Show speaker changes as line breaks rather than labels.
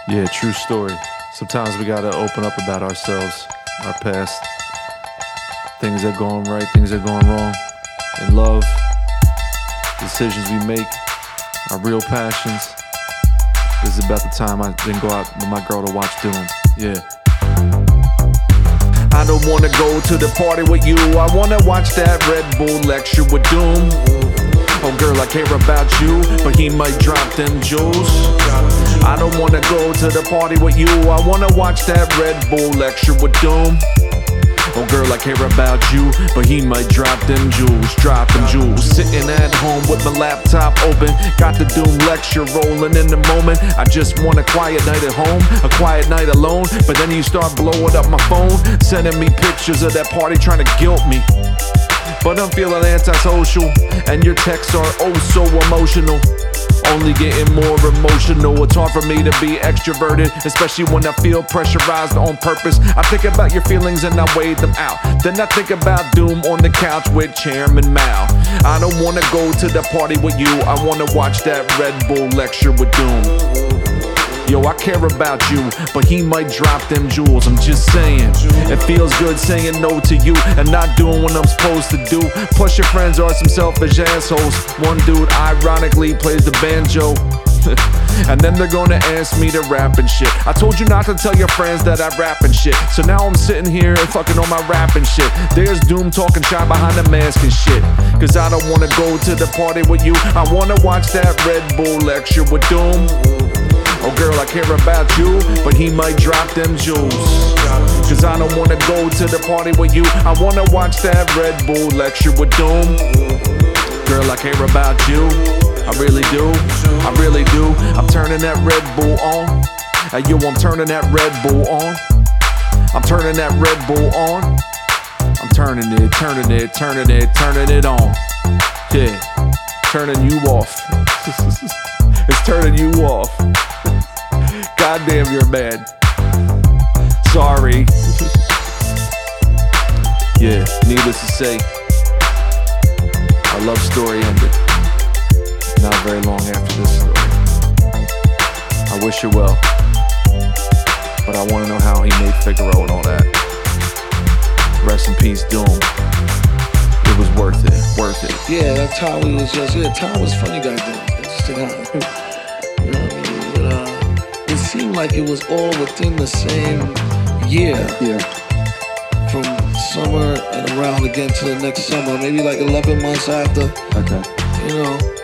Yeah, true story. Sometimes we gotta open up about ourselves, our past, things that are going right, things that are going wrong, in love, decisions we make, our real passions. This is about the time I didn't go out with my girl to watch Doom. Yeah. I don't wanna go to the party with you. I wanna watch that Red Bull lecture with Doom. Oh girl, I care about you, but he might drop them jewels. I don't wanna go to the party with you. I wanna watch that Red Bull lecture with Doom. Oh girl, I care about you, but he might drop them jewels, drop them jewels. Sitting at home with my laptop open, got the Doom lecture rolling in the moment. I just want a quiet night at home, a quiet night alone. But then you start blowing up my phone, sending me pictures of that party, trying to guilt me. But I'm feeling antisocial, and your texts are oh so emotional. Only getting more emotional. It's hard for me to be extroverted, especially when I feel pressurized on purpose. I think about your feelings and I weigh them out. Then I think about Doom on the couch with Chairman Mao. I don't wanna go to the party with you. I wanna watch that Red Bull lecture with Doom. Yo, I care about you, but he might drop them jewels. I'm just saying, it feels good saying no to you and not doing what I'm supposed to do. Plus your friends are some selfish assholes. One dude ironically plays the banjo. And then they're gonna ask me to rap and shit. I told you not to tell your friends that I rap and shit. So now I'm sitting here and fucking on my rap and shit. There's Doom talking shy behind the mask and shit. Cause I don't wanna go to the party with you. I wanna watch that Red Bull lecture with Doom. Oh girl, I care about you, but he might drop them jewels. Cause I don't wanna go to the party with you. I wanna watch that Red Bull lecture with Doom. Girl, I care about you, I really do, I really do. I'm turning that Red Bull on. Hey yo, I'm turning that Red Bull on. I'm turning that Red Bull on. I'm turning it, turning it, turning it, turning it on. Yeah, turning you off. It's turning you off. Goddamn, you're mad. Sorry. Yeah, needless to say, our love story ended. Not very long after this story. I wish her well, but I want to know how he made Figaro and all that. Rest in peace, Doom. It was worth it, worth it.
Yeah, that time was just, time was funny back then. Interesting how, you know what I mean? It seemed like it was all within the same year.
Yeah.
From summer and around again to the next summer, maybe like 11 months after.
Okay.
You know.